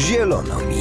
Zielono mi.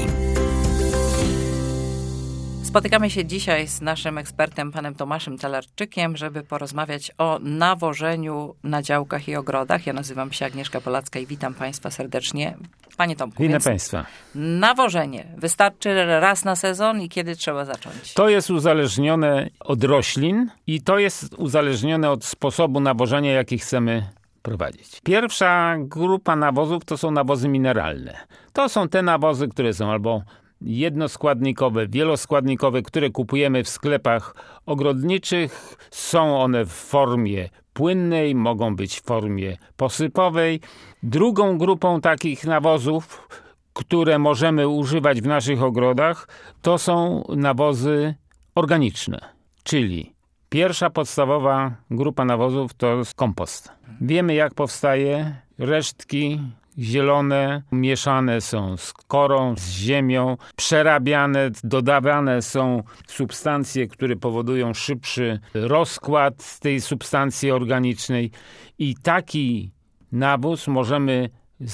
Spotykamy się dzisiaj z naszym ekspertem, panem Tomaszem Talarczykiem, żeby porozmawiać o nawożeniu na działkach i ogrodach. Ja nazywam się Agnieszka Polacka i witam państwa serdecznie. Panie Tomku, Witam państwa. Nawożenie wystarczy raz na sezon i kiedy trzeba zacząć? To jest uzależnione od roślin i to jest uzależnione od sposobu nawożenia, jaki chcemy prowadzić. Pierwsza grupa nawozów to są nawozy mineralne. To są te nawozy, które są albo jednoskładnikowe, wieloskładnikowe, które kupujemy w sklepach ogrodniczych. Są one w formie płynnej, mogą być w formie posypowej. Drugą grupą takich nawozów, które możemy używać w naszych ogrodach, to są nawozy organiczne, czyli pierwsza podstawowa grupa nawozów to jest kompost. Wiemy, jak powstaje. Resztki zielone mieszane są z korą, z ziemią, przerabiane, dodawane są substancje, które powodują szybszy rozkład tej substancji organicznej i taki nawóz możemy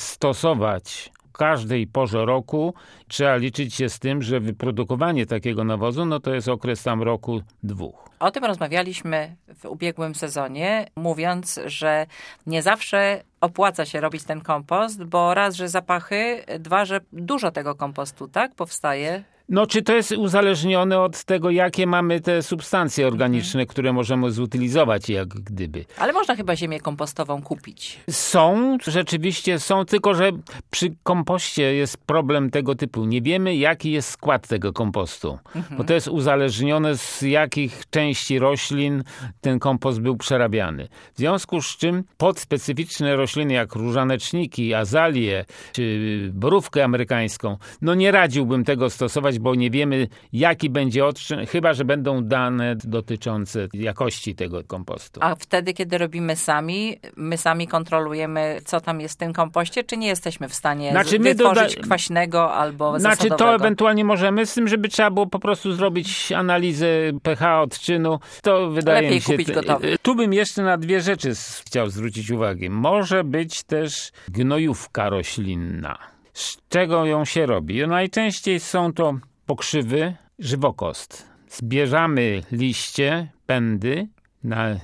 stosować w każdej porze roku. Trzeba liczyć się z tym, że wyprodukowanie takiego nawozu, no to jest okres tam roku, dwóch. O tym rozmawialiśmy w ubiegłym sezonie, mówiąc, że nie zawsze opłaca się robić ten kompost, bo raz, że zapachy, dwa, że dużo tego kompostu, tak, powstaje. No, czy to jest uzależnione od tego, jakie mamy te substancje organiczne, które możemy zutylizować, jak gdyby. Ale można chyba ziemię kompostową kupić. Są, rzeczywiście są, tylko że przy kompoście jest problem tego typu. Nie wiemy, jaki jest skład tego kompostu, bo to jest uzależnione z jakich części roślin ten kompost był przerabiany. W związku z czym pod specyficzne rośliny, jak różaneczniki, azalie, czy borówkę amerykańską, no nie radziłbym tego stosować, bo nie wiemy, jaki będzie odczyn, chyba że będą dane dotyczące jakości tego kompostu. A wtedy, kiedy robimy sami, my sami kontrolujemy, co tam jest w tym kompoście, czy nie jesteśmy w stanie wytworzyć kwaśnego albo zasadowego? To ewentualnie możemy, z tym, żeby trzeba było po prostu zrobić analizę pH odczynu. To wydaje mi się... Lepiej kupić gotowy. Tu bym jeszcze na dwie rzeczy chciał zwrócić uwagę. Może być też gnojówka roślinna. Z czego ją się robi? Najczęściej są to pokrzywy, żywokost. Zbierzamy liście, pędy na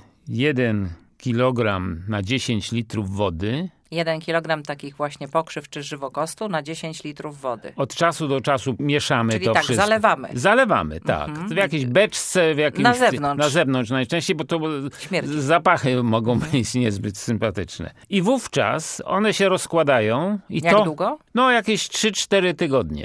1 kilogram na 10 litrów wody. 1 kilogram takich właśnie pokrzyw czy żywokostu na 10 litrów wody. Od czasu do czasu mieszamy. Czyli to tak, wszystko. Zalewamy, tak. W jakiejś beczce, w jakimś... Na zewnątrz najczęściej, bo to śmierdzi. Zapachy mogą być niezbyt sympatyczne. I wówczas one się rozkładają. Jak długo? No jakieś 3-4 tygodnie.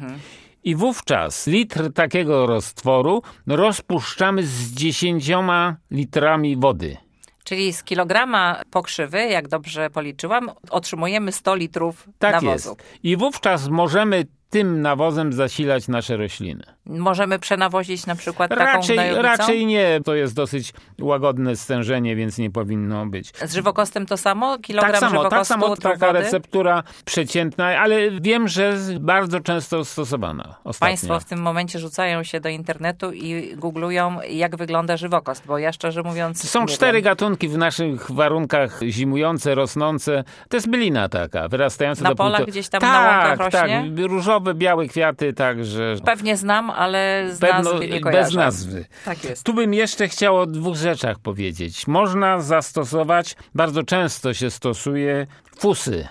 I wówczas litr takiego roztworu rozpuszczamy z 10 litrami wody. Czyli z kilograma pokrzywy, jak dobrze policzyłam, otrzymujemy 100 litrów nawozu. Jest. I wówczas możemy tym nawozem zasilać nasze rośliny. Możemy przenawozić na przykład taką gnojowicą? Raczej nie. To jest dosyć łagodne stężenie, więc nie powinno być. Z żywokostem to samo? Kilogram żywokostu, tak samo taka wody? receptura przeciętna, ale wiem, że bardzo często stosowana ostatnio. Państwo w tym momencie rzucają się do internetu i googlują, jak wygląda żywokost, bo ja szczerze mówiąc Są 4 gatunki w naszych warunkach zimujące, rosnące. To jest bylina taka, wyrastająca na polach gdzieś tam na łąkach rośnie? Tak, różowe, białe kwiaty, także... Pewnie znam, ale z nazwy nie kojarzę. Bez nazwy. Tak jest. Tu bym jeszcze chciał o 2 rzeczach powiedzieć. Można zastosować, bardzo często się stosuje fusy.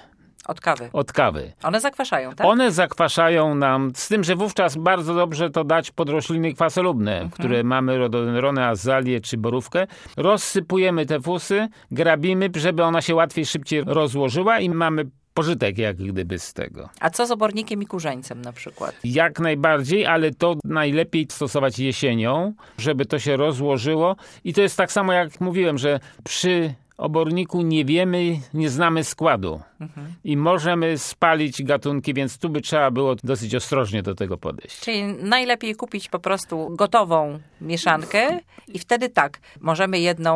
Od kawy. One zakwaszają, tak? One zakwaszają nam, z tym, że wówczas bardzo dobrze to dać pod rośliny kwasolubne, które mamy rododendrony, azalię czy borówkę. Rozsypujemy te fusy, grabimy, żeby ona się łatwiej, szybciej rozłożyła i mamy pożytek jak gdyby z tego. A co z obornikiem i kurzeńcem na przykład? Jak najbardziej, ale to najlepiej stosować jesienią, żeby to się rozłożyło. I to jest tak samo jak mówiłem, że przy oborniku nie znamy składu. I możemy spalić gatunki, więc tu by trzeba było dosyć ostrożnie do tego podejść. Czyli najlepiej kupić po prostu gotową mieszankę i wtedy tak, możemy jedną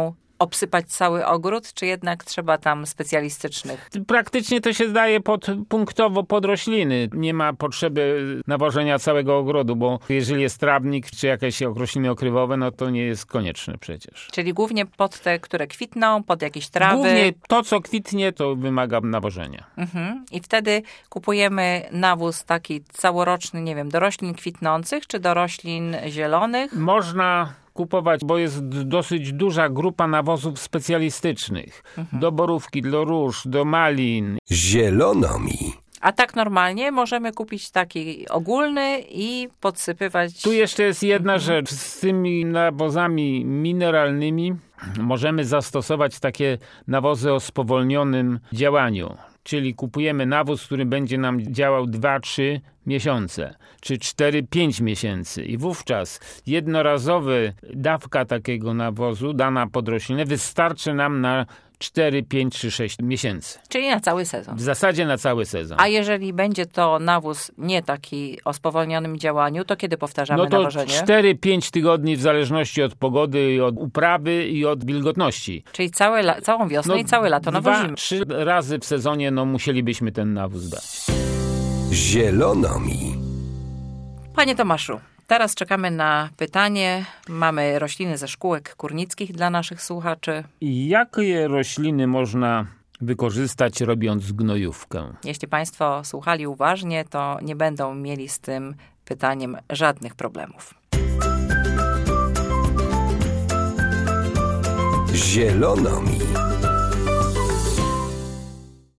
obsypać cały ogród, czy jednak trzeba tam specjalistycznych? Praktycznie to się zdaje punktowo pod rośliny. Nie ma potrzeby nawożenia całego ogrodu, bo jeżeli jest trawnik czy jakieś rośliny okrywowe, no to nie jest konieczne przecież. Czyli głównie pod te, które kwitną, pod jakieś trawy? Głównie to, co kwitnie, to wymaga nawożenia. I wtedy kupujemy nawóz taki całoroczny, nie wiem, do roślin kwitnących, czy do roślin zielonych? Można kupować, bo jest dosyć duża grupa nawozów specjalistycznych. Do borówki, do róż, do malin. Zielono mi. A tak normalnie możemy kupić taki ogólny i podsypywać... Tu jeszcze jest jedna rzecz. Z tymi nawozami mineralnymi możemy zastosować takie nawozy o spowolnionym działaniu. Czyli kupujemy nawóz, który będzie nam działał 2-3 miesiące, czy 4-5 miesięcy. I wówczas jednorazowa dawka takiego nawozu, dana pod roślinę, wystarczy nam na 4, 5 czy 6 miesięcy. Czyli na cały sezon. W zasadzie na cały sezon. A jeżeli będzie to nawóz nie taki o spowolnionym działaniu, to kiedy powtarzamy nawożenie? 4-5 tygodni w zależności od pogody, od uprawy i od wilgotności. Czyli całą wiosnę i całe lato nawozimy. 2-3 razy w sezonie musielibyśmy ten nawóz dać. Zielono mi. Panie Tomaszu, teraz czekamy na pytanie. Mamy rośliny ze szkółek kurnickich dla naszych słuchaczy. Jakie rośliny można wykorzystać, robiąc gnojówkę? Jeśli Państwo słuchali uważnie, to nie będą mieli z tym pytaniem żadnych problemów. Zielono mi.